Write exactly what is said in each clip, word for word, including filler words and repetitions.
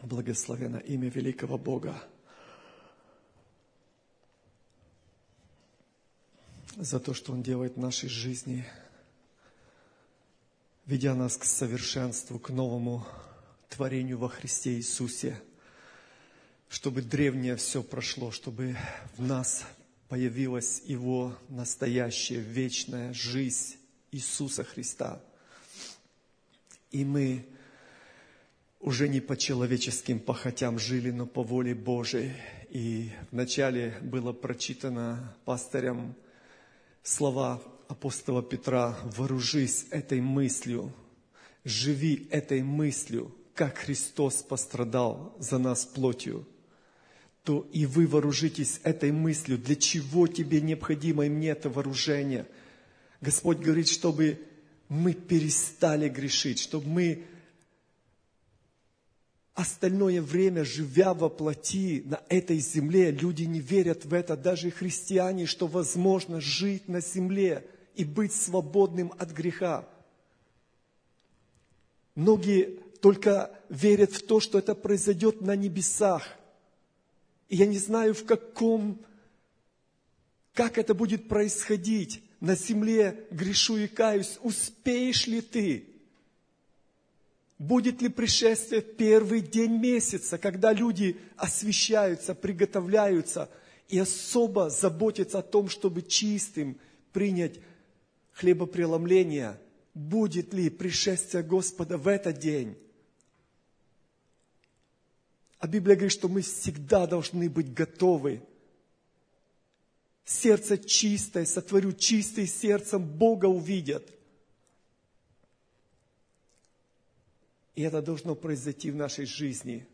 Благословено имя великого Бога за то, что Он делает в нашей жизни, ведя нас к совершенству, к новому творению во Христе Иисусе, чтобы древнее все прошло, чтобы в нас появилась Его настоящая вечная жизнь Иисуса Христа. И мы уже не по человеческим похотям жили, но по воле Божией. И вначале было прочитано пастырем слова апостола Петра: «Вооружись этой мыслью, живи этой мыслью, как Христос пострадал за нас плотью, то и вы вооружитесь этой мыслью». Для чего тебе необходимо и мне это вооружение? Господь говорит, чтобы мы перестали грешить, чтобы мы остальное время, живя во плоти на этой земле, люди не верят в это, даже христиане, что возможно жить на земле и быть свободным от греха. Многие только верят в то, что это произойдет на небесах. И я не знаю, в каком, как это будет происходить. На земле грешу и каюсь. Успеешь ли ты? Будет ли пришествие в первый день месяца, когда люди освящаются, приготовляются и особо заботятся о том, чтобы чистым принять хлебопреломление? Будет ли пришествие Господа в этот день? А Библия говорит, что мы всегда должны быть готовы. Сердце чистое, сотворю чистое сердцем, Бога увидят. И это должно произойти в нашей жизни.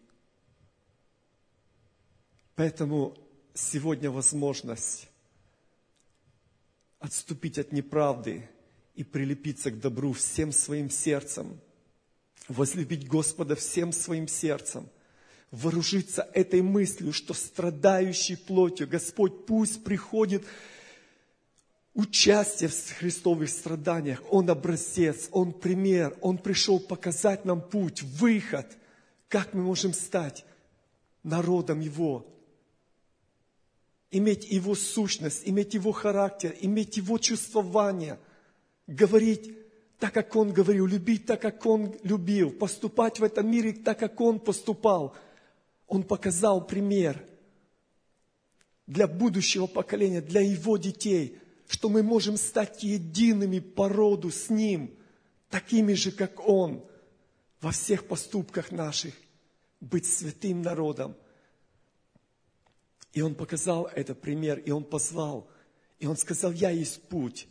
Поэтому сегодня возможность отступить от неправды и прилепиться к добру всем своим сердцем, возлюбить Господа всем своим сердцем, вооружиться этой мыслью, что страдающий плотью Господь пусть приходит участие в Христовых страданиях. Он образец, Он пример, Он пришел показать нам путь, выход, как мы можем стать народом Его, иметь Его сущность, иметь Его характер, иметь Его чувствование, говорить так, как Он говорил, любить так, как Он любил, поступать в этом мире так, как Он поступал. Он показал пример для будущего поколения, для Его детей, что мы можем стать едиными по роду с Ним, такими же, как Он, во всех поступках наших, быть святым народом. И Он показал этот пример, и Он позвал, и Он сказал: «Я есть путь.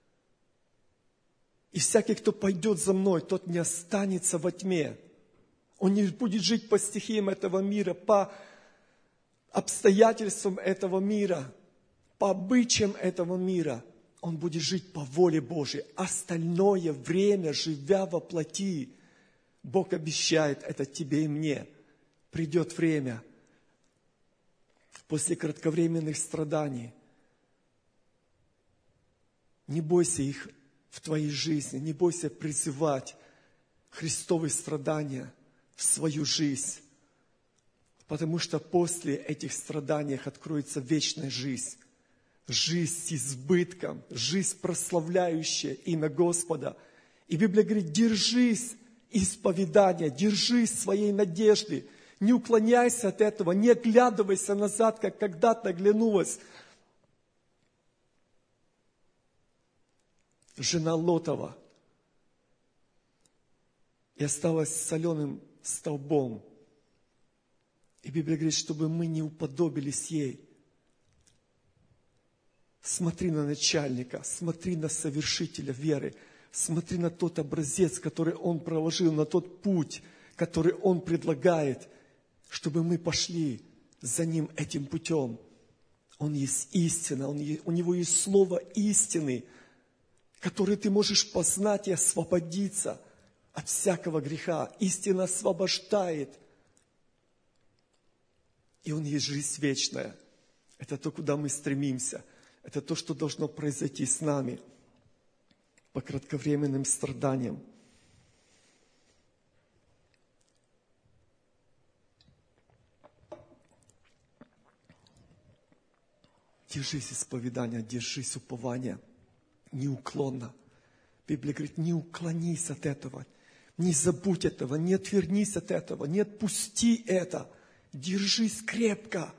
И всякий, кто пойдет за Мной, тот не останется во тьме». Он не будет жить по стихиям этого мира, по обстоятельствам этого мира, по обычаям этого мира. Он будет жить по воле Божьей. Остальное время, живя во плоти, Бог обещает это тебе и мне. Придет время, после кратковременных страданий. Не бойся их в твоей жизни, не бойся призывать Христовые страдания в свою жизнь. Потому что после этих страданий откроется вечная жизнь. Жизнь с избытком, жизнь прославляющая имя Господа. И Библия говорит: держись исповедания, держись своей надежды. Не уклоняйся от этого, не оглядывайся назад, как когда-то оглянулась жена Лотова и осталась соленым столбом. И Библия говорит, чтобы мы не уподобились ей. Смотри на начальника, смотри на совершителя веры, смотри на тот образец, который он проложил, на тот путь, который он предлагает, чтобы мы пошли за ним этим путем. Он есть истина, он, у него есть слово истины, которое ты можешь познать и освободиться от всякого греха. Истина освобождает. И Он есть жизнь вечная. Это то, куда мы стремимся. Это то, что должно произойти с нами по кратковременным страданиям. Держись исповедания, держись упования. Неуклонно. Библия говорит, не уклонись от этого. Не забудь этого, не отвернись от этого, не отпусти это. Держись крепко.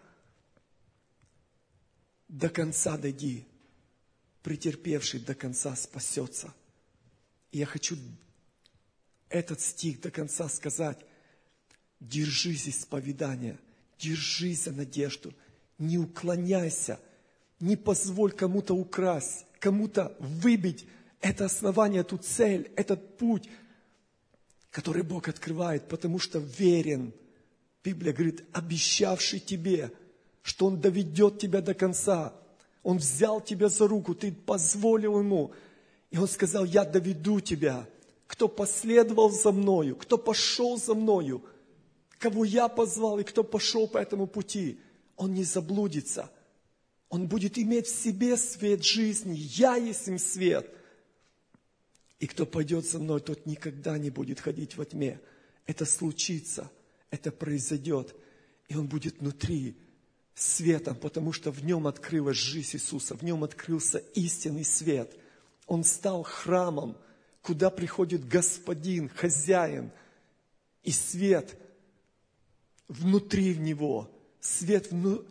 До конца дойди. Претерпевший до конца спасется. И я хочу этот стих до конца сказать. Держись исповедания, держись за надежду, не уклоняйся, не позволь кому-то украсть, кому-то выбить это основание, эту цель, этот путь, который Бог открывает, потому что верен, Библия говорит, обещавший тебе, что Он доведет тебя до конца. Он взял тебя за руку, ты позволил Ему, и Он сказал, я доведу тебя. Кто последовал за Мною, кто пошел за Мною, кого я позвал и кто пошел по этому пути, он не заблудится. Он будет иметь в себе свет жизни. Я есть им свет. И кто пойдет за мной, тот никогда не будет ходить во тьме. Это случится, это произойдет. И он будет внутри светом, потому что в нем открылась жизнь Иисуса, в нем открылся истинный свет. Он стал храмом, куда приходит Господин, хозяин, и свет внутри в него, свет вну...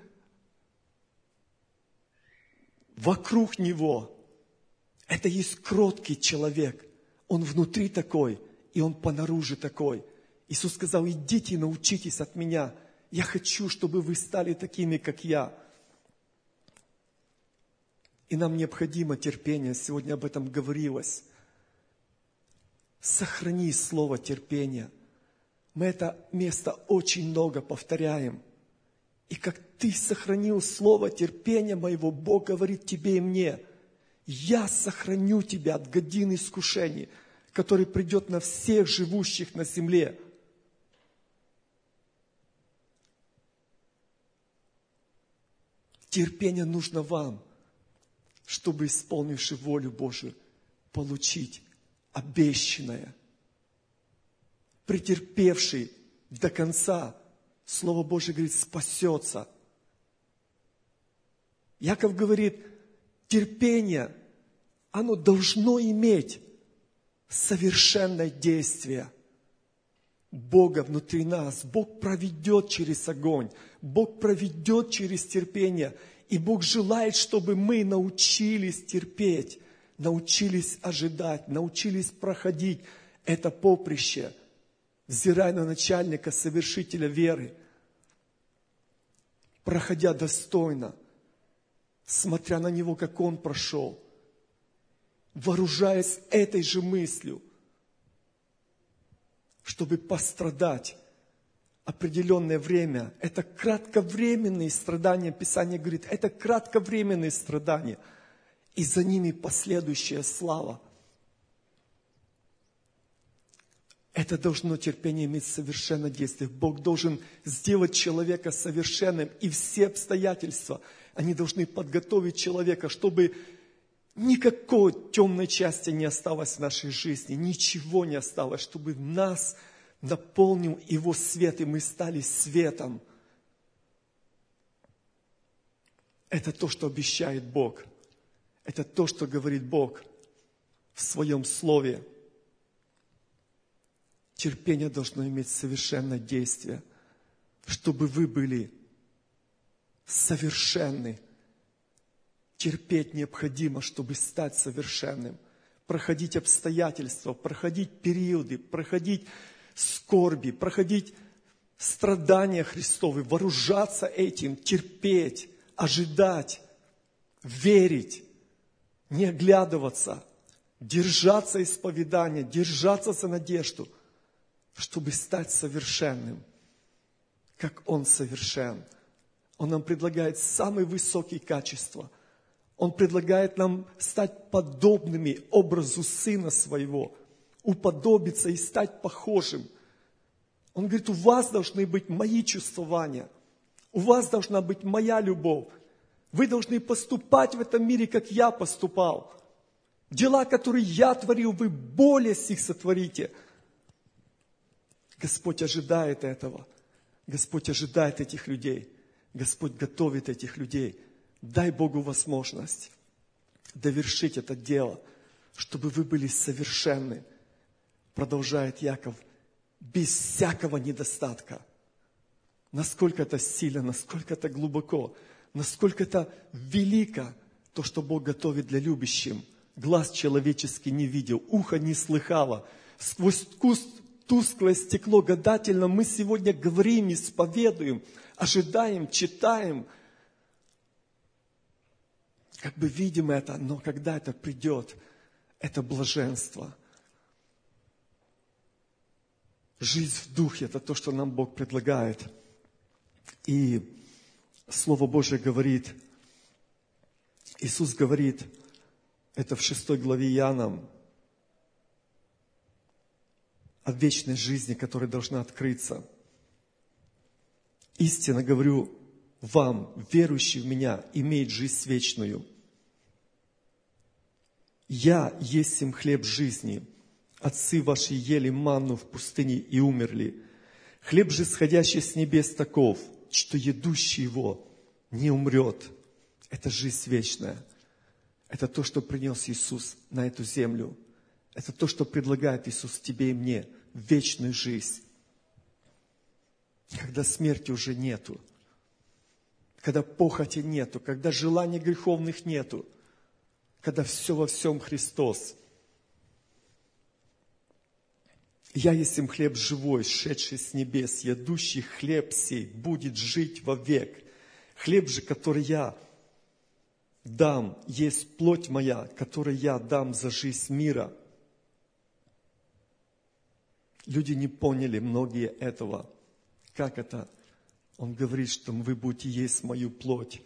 вокруг него. Это есть кроткий человек. Он внутри такой, и он понаружи такой. Иисус сказал, идите и научитесь от меня. Я хочу, чтобы вы стали такими, как я. И нам необходимо терпение. Сегодня об этом говорилось. Сохрани слово терпения. Мы это место очень много повторяем. И как ты сохранил слово терпения моего, Бог говорит тебе и мне, я сохраню тебя от годин искушений, который придет на всех живущих на земле. Терпение нужно вам, чтобы, исполнивши волю Божию, получить обещанное. Претерпевший до конца, Слово Божие говорит, спасется. Яков говорит, терпение, оно должно иметь совершенное действие Бога внутри нас. Бог проведет через огонь, Бог проведет через терпение. И Бог желает, чтобы мы научились терпеть, научились ожидать, научились проходить это поприще, взирая на начальника, совершителя веры, проходя достойно, смотря на него, как он прошел, вооружаясь этой же мыслью, чтобы пострадать определенное время. Это кратковременные страдания, Писание говорит, это кратковременные страдания, и за ними последующая слава. Это должно терпение иметь совершенное действие. Бог должен сделать человека совершенным, и все обстоятельства, они должны подготовить человека, чтобы никакой темной части не осталось в нашей жизни, ничего не осталось, чтобы нас наполнил Его свет, и мы стали светом. Это то, что обещает Бог. Это то, что говорит Бог в Своем Слове. Терпение должно иметь совершенное действие, чтобы вы были совершенны. Терпеть необходимо, чтобы стать совершенным. Проходить обстоятельства, проходить периоды, проходить скорби, проходить страдания Христовы, вооружаться этим, терпеть, ожидать, верить, не оглядываться, держаться исповедания, держаться за надежду, чтобы стать совершенным, как Он совершен. Он нам предлагает самые высокие качества. Он предлагает нам стать подобными образу Сына Своего, уподобиться и стать похожим. Он говорит, у вас должны быть мои чувствования, у вас должна быть моя любовь. Вы должны поступать в этом мире, как я поступал. Дела, которые я творил, вы более сих сотворите. Господь ожидает этого. Господь ожидает этих людей. Господь готовит этих людей Дай Богу возможность довершить это дело, чтобы вы были совершенны, продолжает Яков, без всякого недостатка. Насколько это сильно, насколько это глубоко, насколько это велико, то, что Бог готовит для любящим. Глаз человеческий не видел, ухо не слыхало. Сквозь тусклое стекло гадательно мы сегодня говорим, исповедуем, ожидаем, читаем. Как бы видим это, но когда это придет, это блаженство. Жизнь в духе – это то, что нам Бог предлагает. И Слово Божие говорит, Иисус говорит, это в шестой главе Иоанна, о вечной жизни, которая должна открыться. Истинно говорю вам, верующий в Меня, имеет жизнь вечную. Я есть им хлеб жизни. Отцы ваши ели манну в пустыне и умерли. Хлеб же, сходящий с небес, таков, что едущий его не умрет. Это жизнь вечная. Это то, что принес Иисус на эту землю. Это то, что предлагает Иисус тебе и мне. Вечную жизнь. Когда смерти уже нету. Когда похоти нету. Когда желаний греховных нету. Когда все во всем Христос. Я есть им хлеб живой, шедший с небес. Ядущий хлеб сей будет жить вовек. Хлеб же, который я дам, есть плоть моя, которую я дам за жизнь мира. Люди не поняли, многие этого. Как это? Он говорит, что вы будете есть мою плоть.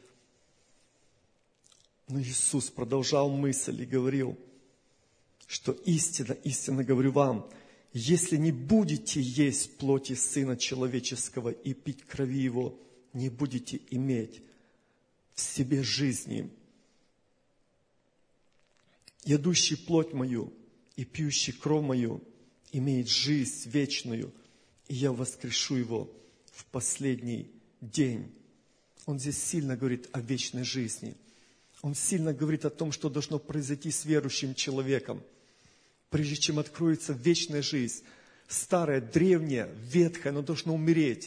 Но Иисус продолжал мысль и говорил, что истинно, истинно говорю вам, если не будете есть плоти Сына Человеческого и пить крови Его, не будете иметь в себе жизни. Ядущий плоть мою и пьющий кровь мою имеет жизнь вечную, и я воскрешу его в последний день. Он здесь сильно говорит о вечной жизни. Он сильно говорит о том, что должно произойти с верующим человеком. Прежде чем откроется вечная жизнь, старая, древняя, ветхая, оно должно умереть.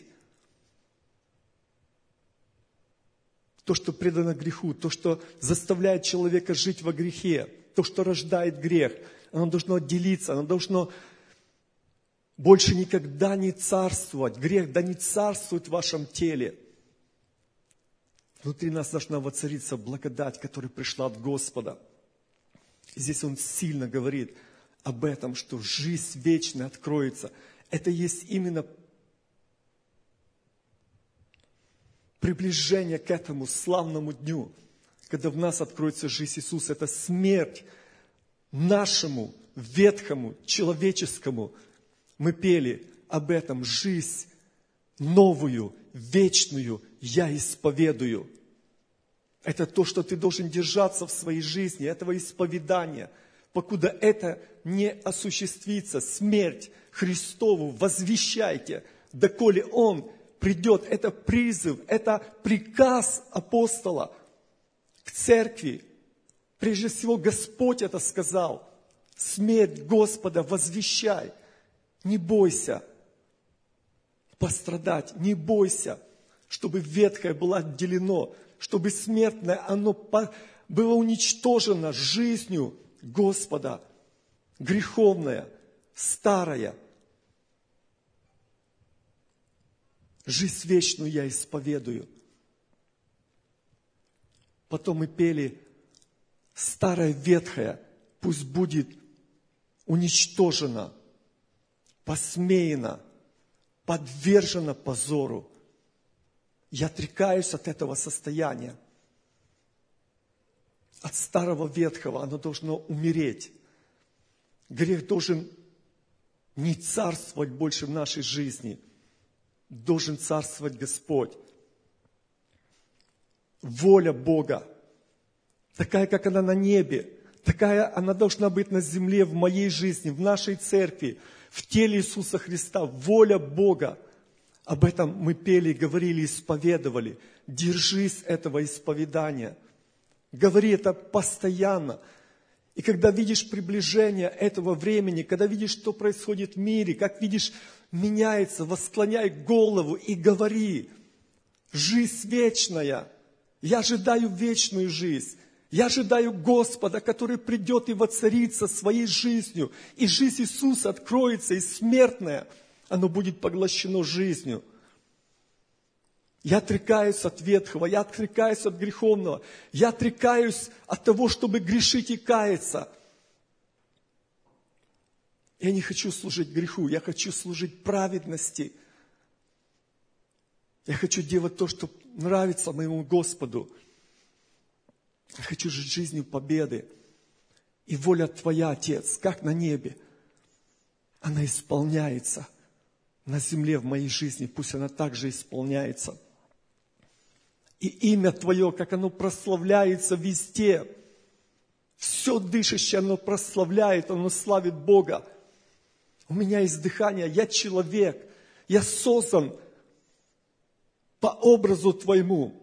То, что предано греху, то, что заставляет человека жить во грехе, то, что рождает грех, оно должно отделиться, оно должно больше никогда не царствовать. Грех да не царствует в вашем теле. Внутри нас должна воцариться благодать, которая пришла от Господа. И здесь он сильно говорит об этом, что жизнь вечная откроется. Это есть именно приближение к этому славному дню, когда в нас откроется жизнь Иисуса. Это смерть нашему ветхому, человеческому. Мы пели об этом. Жизнь новую, вечную я исповедую. Это то, что ты должен держаться в своей жизни, этого исповедания. Покуда это не осуществится, смерть Христову возвещайте, доколе Он придет. Это призыв, это приказ апостола к церкви. Прежде всего, Господь это сказал. Смерть Господа возвещай. Не бойся пострадать, не бойся, чтобы ветхое было отделено, чтобы смертное оно было уничтожено жизнью Господа, греховная, старая. Жизнь вечную я исповедую. Потом мы пели, старая ветхая пусть будет уничтожена, посмеяна, подвержена позору. Я отрекаюсь от этого состояния. От старого ветхого оно должно умереть. Грех должен не царствовать больше в нашей жизни. Должен царствовать Господь. Воля Бога, такая, как она на небе, такая она должна быть на земле, в моей жизни, в нашей церкви, в теле Иисуса Христа. Воля Бога, Об этом мы пели, говорили, исповедовали. Держись этого исповедания. Говори это постоянно. И когда видишь приближение этого времени, когда видишь, что происходит в мире, как видишь, меняется, восклоняй голову и говори: жизнь вечная. Я ожидаю вечную жизнь. Я ожидаю Господа, который придет и воцарится своей жизнью. И жизнь Иисуса откроется, и смертное, оно будет поглощено жизнью. Я отрекаюсь от ветхого, я отрекаюсь от греховного, я отрекаюсь от того, чтобы грешить и каяться. Я не хочу служить греху, я хочу служить праведности. Я хочу делать то, что нравится моему Господу. Я хочу жить жизнью победы. И воля Твоя, Отец, как на небе, она исполняется на земле в моей жизни. Пусть она также исполняется. И имя Твое, как оно прославляется везде. Все дышащее, оно прославляет, оно славит Бога. У меня есть дыхание, я человек, я создан по образу Твоему.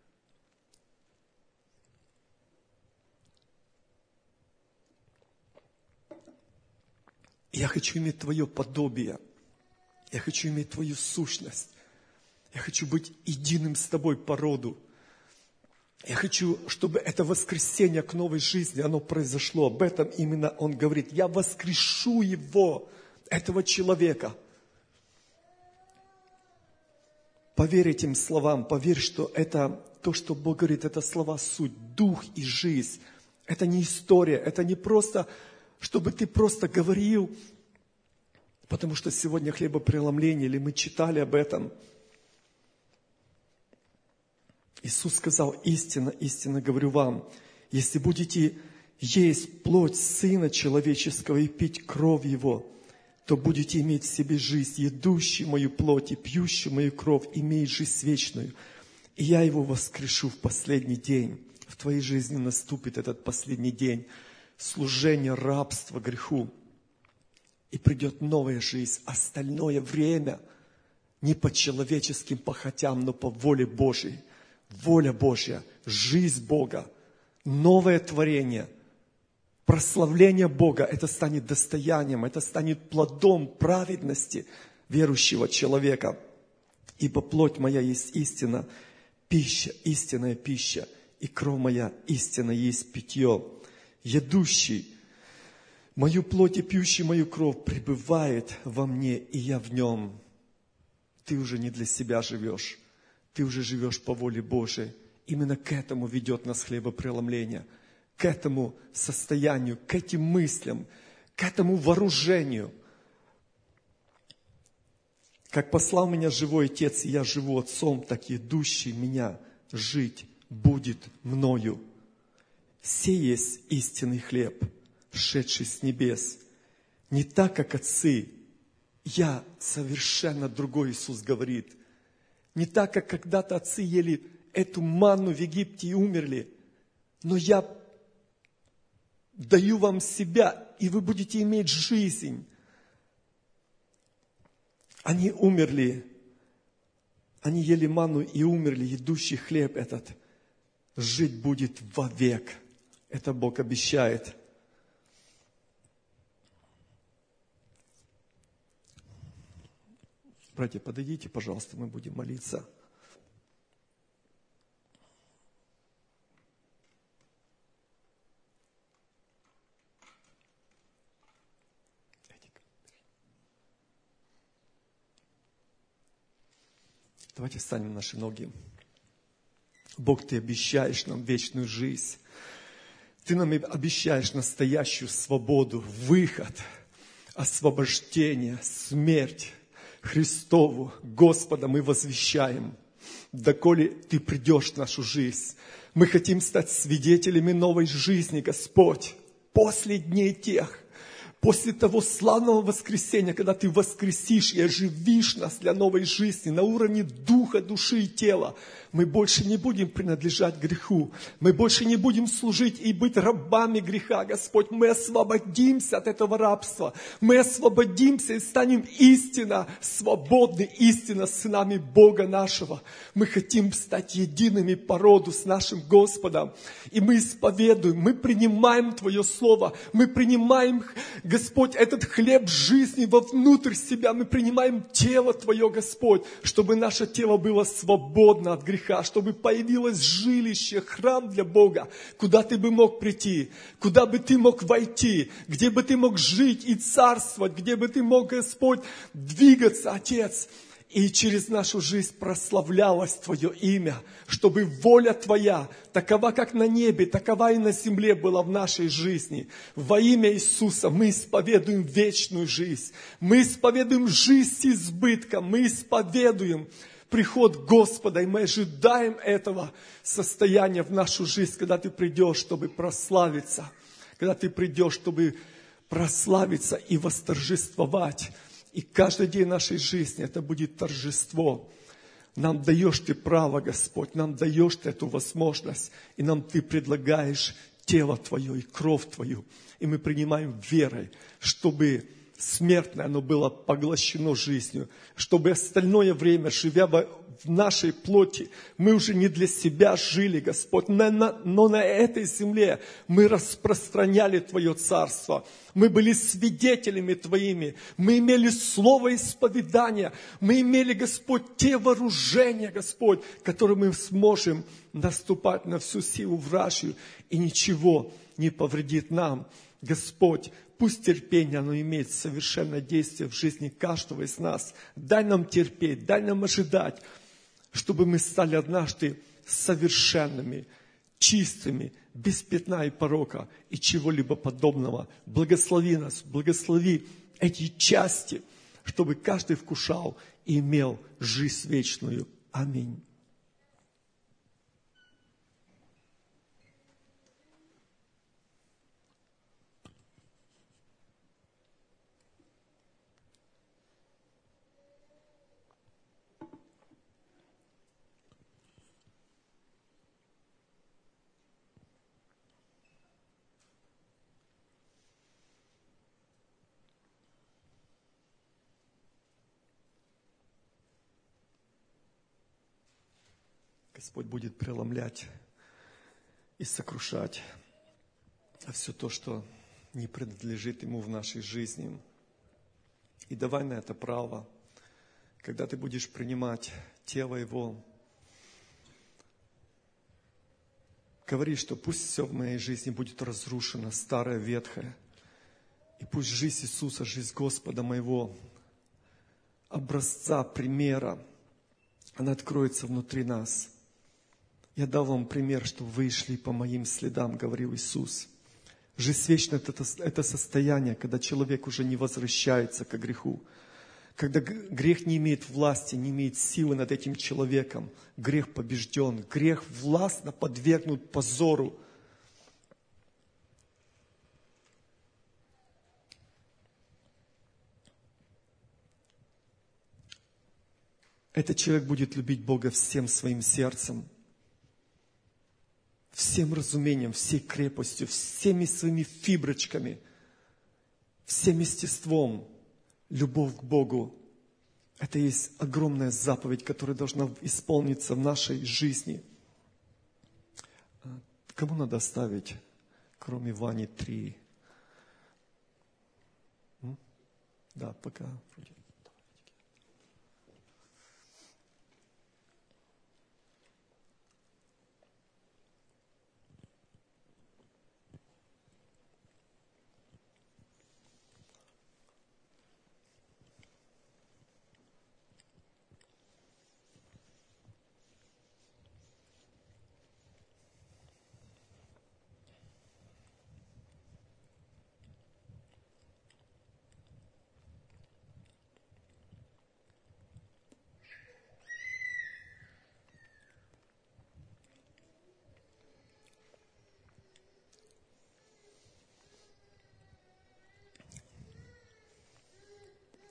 Я хочу иметь Твое подобие. Я хочу иметь Твою сущность. Я хочу быть единым с Тобой по роду. Я хочу, чтобы это воскресение к новой жизни, оно произошло. Об этом именно Он говорит. Я воскрешу его, этого человека. Поверь этим словам, поверь, что это то, что Бог говорит, это слова суть, дух и жизнь. Это не история, это не просто, чтобы ты просто говорил, потому что сегодня хлебопреломление, или мы читали об этом. Иисус сказал: истинно, истинно говорю вам, если будете есть плоть Сына Человеческого и пить кровь Его, то будете иметь в себе жизнь. Едущий мою плоть и пьющий мою кровь имеет жизнь вечную. И я его воскрешу в последний день. В твоей жизни наступит этот последний день служения, рабства греху. И придет новая жизнь. Остальное время не по человеческим похотям, но по воле Божьей. Воля Божья, жизнь Бога, новое творение, прославление Бога, это станет достоянием, это станет плодом праведности верующего человека. Ибо плоть моя есть истина, пища, истинная пища, и кровь моя истина есть питье. Едущий мою плоть и пьющий мою кровь пребывает во мне, и я в нем. Ты уже не для себя живешь. Ты уже живешь по воле Божией. Именно к этому ведет нас хлебопреломление. К этому состоянию, к этим мыслям, к этому вооружению. Как послал меня живой Отец, и я живу Отцом, так и идущий меня жить будет мною. Сей есть истинный хлеб, шедший с небес. Не так, как отцы. Я совершенно другой, Иисус говорит. Не так, как когда-то отцы ели эту манну в Египте и умерли. Но я даю вам себя, и вы будете иметь жизнь. Они умерли. Они ели манну и умерли. Едущий хлеб этот жить будет вовек. Это Бог обещает. Братья, подойдите, пожалуйста, мы будем молиться. Давайте встанем на наши ноги. Бог, Ты обещаешь нам вечную жизнь. Ты нам обещаешь настоящую свободу, выход, освобождение, смерть. Христову, Господа, мы возвещаем, доколе Ты придешь в нашу жизнь. Мы хотим стать свидетелями новой жизни, Господь, после дней тех, После того славного воскресения, когда Ты воскресишь и оживишь нас для новой жизни на уровне духа, души и тела, мы больше не будем принадлежать греху. Мы больше не будем служить и быть рабами греха, Господь. Мы освободимся от этого рабства. Мы освободимся и станем истинно свободны, истинно сынами Бога нашего. Мы хотим стать едиными по роду с нашим Господом. И мы исповедуем, мы принимаем Твое Слово, мы принимаем, Господь, этот хлеб жизни вовнутрь себя, мы принимаем тело Твое, Господь, чтобы наше тело было свободно от греха, чтобы появилось жилище, храм для Бога, куда Ты бы мог прийти, куда бы Ты мог войти, где бы Ты мог жить и царствовать, где бы Ты мог, Господь, двигаться, Отец. И через нашу жизнь прославлялось Твое имя, чтобы воля Твоя, такова как на небе, такова и на земле была в нашей жизни. Во имя Иисуса мы исповедуем вечную жизнь, мы исповедуем жизнь с избытком, мы исповедуем приход Господа, и мы ожидаем этого состояния в нашу жизнь, когда Ты придешь, чтобы прославиться, когда Ты придешь, чтобы прославиться и восторжествовать. И каждый день нашей жизни это будет торжество. Нам даешь Ты право, Господь, нам даешь Ты эту возможность, и нам Ты предлагаешь тело Твое и кровь Твою. И мы принимаем верой, чтобы смертное оно было поглощено жизнью, чтобы остальное время, живя в нашей плоти, мы уже не для себя жили, Господь, но на, но на этой земле мы распространяли Твое царство. Мы были свидетелями Твоими, мы имели слово исповедания, мы имели, Господь, те вооружения, Господь, которые мы сможем наступать на всю силу вражью, и ничего не повредит нам. Господь, пусть терпение, оно имеет совершенное действие в жизни каждого из нас. Дай нам терпеть, дай нам ожидать, чтобы мы стали однажды совершенными, чистыми, без пятна и порока и чего-либо подобного. Благослови нас, благослови эти части, чтобы каждый вкушал и имел жизнь вечную. Аминь. Господь будет преломлять и сокрушать все то, что не принадлежит Ему в нашей жизни. И давай на это право, когда ты будешь принимать тело Его, говори, что пусть все в моей жизни будет разрушено, старое, ветхое, и пусть жизнь Иисуса, жизнь Господа моего, образца, примера, она откроется внутри нас. Я дал вам пример, что вы шли по моим следам, говорил Иисус. Жизнь вечная – это, это состояние, когда человек уже не возвращается к греху. Когда грех не имеет власти, не имеет силы над этим человеком. Грех побежден, грех властно подвергнут позору. Этот человек будет любить Бога всем своим сердцем, всем разумением, всей крепостью, всеми своими фиброчками, всем естеством. Любовь к Богу – это есть огромная заповедь, которая должна исполниться в нашей жизни. Кому надо оставить, кроме Вани, три? М? Да, пока.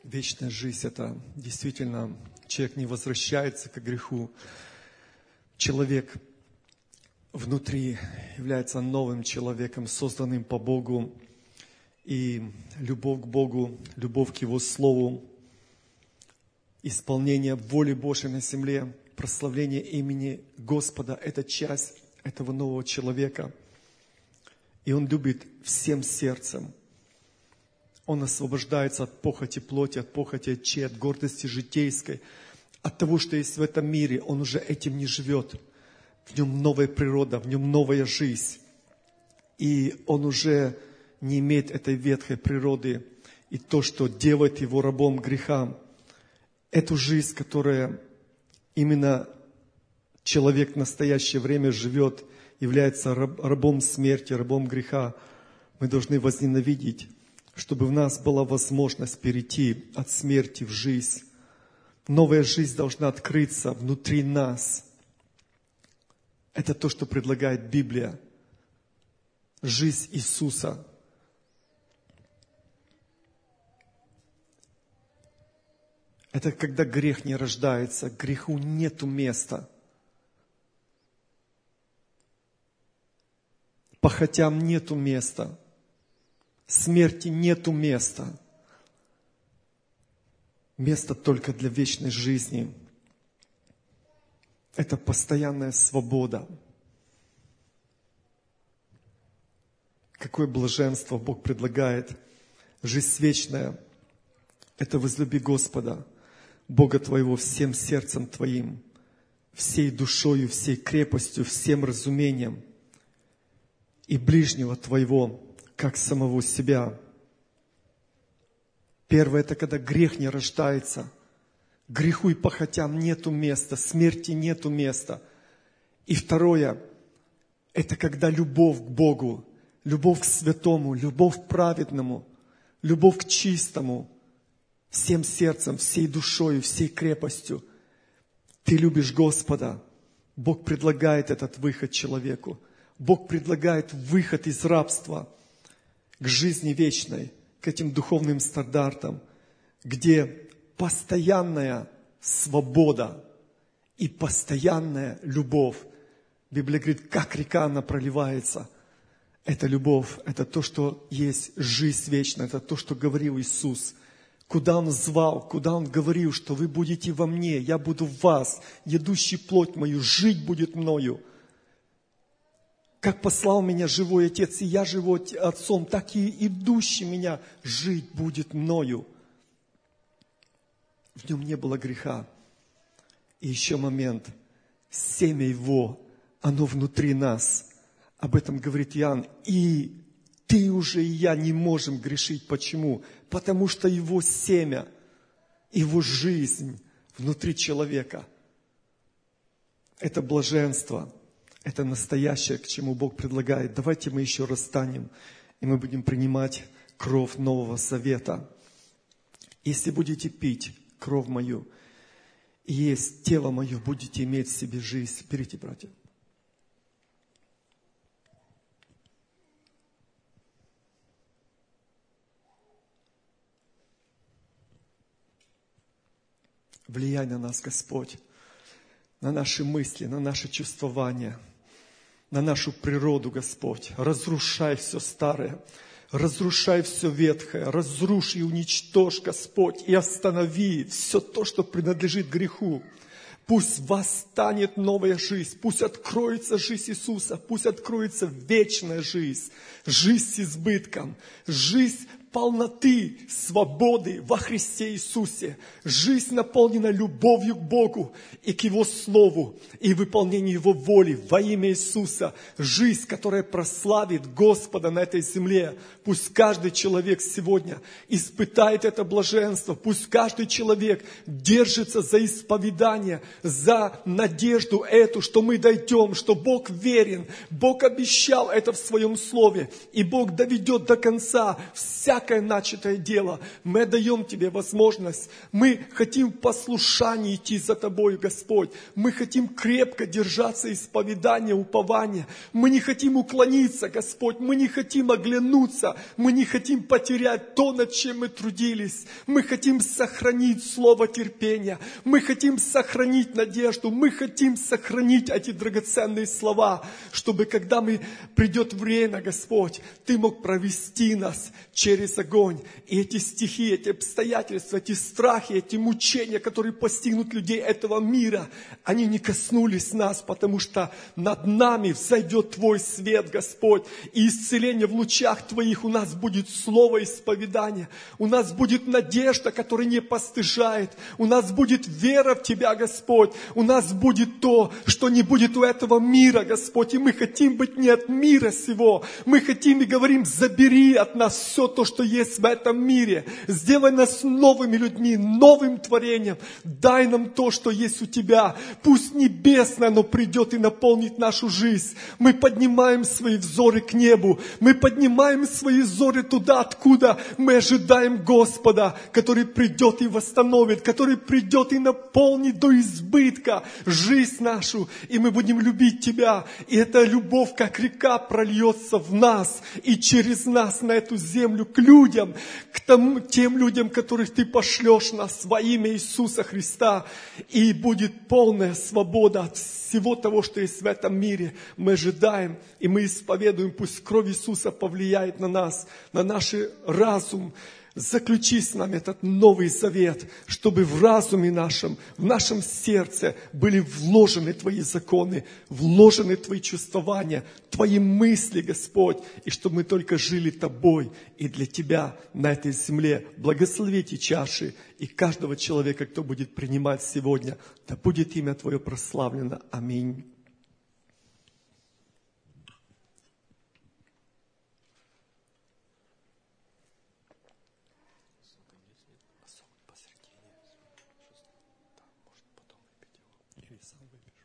Вечная жизнь – это действительно человек не возвращается к греху. Человек внутри является новым человеком, созданным по Богу. И любовь к Богу, любовь к Его Слову, исполнение воли Божьей на земле, прославление имени Господа – это часть этого нового человека. И он любит всем сердцем. Он освобождается от похоти плоти, от похоти очей, от гордости житейской, от того, что есть в этом мире. Он уже этим не живет. В нем новая природа, в нем новая жизнь. И он уже не имеет этой ветхой природы. И то, что делает его рабом греха, эту жизнь, которая именно человек в настоящее время живет, является раб, рабом смерти, рабом греха, мы должны возненавидеть, чтобы в нас была возможность перейти от смерти в жизнь. Новая жизнь должна открыться внутри нас. Это то, что предлагает Библия. Жизнь Иисуса. Это когда грех не рождается, греху нету места. Похотям нету места. Смерти нету места. Место только для вечной жизни. Это постоянная свобода. Какое блаженство Бог предлагает. Жизнь вечная. Это возлюби Господа, Бога твоего, всем сердцем твоим, всей душою, всей крепостью, всем разумением, и ближнего твоего, как самого себя. Первое – это когда грех не рождается. Греху и похотям нету места, смерти нету места. И второе – это когда любовь к Богу, любовь к святому, любовь к праведному, любовь к чистому, всем сердцем, всей душою, всей крепостью. Ты любишь Господа. Бог предлагает этот выход человеку. Бог предлагает выход из рабства к жизни вечной, к этим духовным стандартам, где постоянная свобода и постоянная любовь. Библия говорит, как река она проливается. Это любовь, это то, что есть жизнь вечная, это то, что говорил Иисус. Куда Он звал, куда Он говорил, что вы будете во мне, я буду в вас, едущий плоть мою, жить будет мною. Как послал меня живой Отец, и я живу Отцом, так и идущий меня жить будет мною. В нем не было греха. И еще момент. Семя Его, оно внутри нас. Об этом говорит Иоанн. И ты уже и я не можем грешить. Почему? Потому что Его семя, Его жизнь внутри человека. Это блаженство. Это настоящее, к чему Бог предлагает. Давайте мы еще раз станем, и мы будем принимать кровь Нового Завета. Если будете пить кровь мою и есть тело мое, будете иметь в себе жизнь. Берите, братья. Влияй на нас, Господь, на наши мысли, на наши чувствования, на нашу природу, Господь. Разрушай все старое, разрушай все ветхое, разрушь и уничтожь, Господь, и останови все то, что принадлежит греху. Пусть восстанет новая жизнь, пусть откроется жизнь Иисуса, пусть откроется вечная жизнь, жизнь с избытком, жизнь полноты, свободы во Христе Иисусе. Жизнь наполнена любовью к Богу и к Его Слову, и выполнению Его воли во имя Иисуса. Жизнь, которая прославит Господа на этой земле. Пусть каждый человек сегодня испытает это блаженство. Пусть каждый человек держится за исповедание, за надежду эту, что мы дойдем, что Бог верен. Бог обещал это в Своем Слове, и Бог доведет до конца всякое всякое начатое дело. Мы даем Тебе возможность. Мы хотим в послушании идти за Тобой, Господь. Мы хотим крепко держаться исповедания, упования. Мы не хотим уклониться, Господь. Мы не хотим оглянуться. Мы не хотим потерять то, над чем мы трудились. Мы хотим сохранить слово терпения. Мы хотим сохранить надежду. Мы хотим сохранить эти драгоценные слова, чтобы когда мы придет время, Господь, Ты мог провести нас через огонь. И эти стихи, эти обстоятельства, эти страхи, эти мучения, которые постигнут людей этого мира, они не коснулись нас, потому что над нами взойдет Твой свет, Господь. И исцеление в лучах Твоих у нас будет слово исповедания. У нас будет надежда, которая не постыжает. У нас будет вера в Тебя, Господь. У нас будет то, что не будет у этого мира, Господь. И мы хотим быть не от мира сего. Мы хотим и говорим: забери от нас все то, что есть в этом мире. Сделай нас новыми людьми, новым творением. Дай нам то, что есть у Тебя. Пусть небесное оно придет и наполнит нашу жизнь. Мы поднимаем свои взоры к небу. Мы поднимаем свои взоры туда, откуда мы ожидаем Господа, который придет и восстановит, который придет и наполнит до избытка жизнь нашу. И мы будем любить Тебя. И эта любовь, как река, прольется в нас и через нас на эту землю к людям, к тому, тем людям, которых Ты пошлешь нас во имя Иисуса Христа. И будет полная свобода от всего того, что есть в этом мире. Мы ожидаем и мы исповедуем. Пусть кровь Иисуса повлияет на нас, на наш разум. Заключи с нами этот новый завет, чтобы в разуме нашем, в нашем сердце были вложены Твои законы, вложены Твои чувствования, Твои мысли, Господь, и чтобы мы только жили Тобой и для Тебя на этой земле. Благослови эти чаши и каждого человека, кто будет принимать сегодня. Да будет имя Твое прославлено. Аминь. Или сам выберу.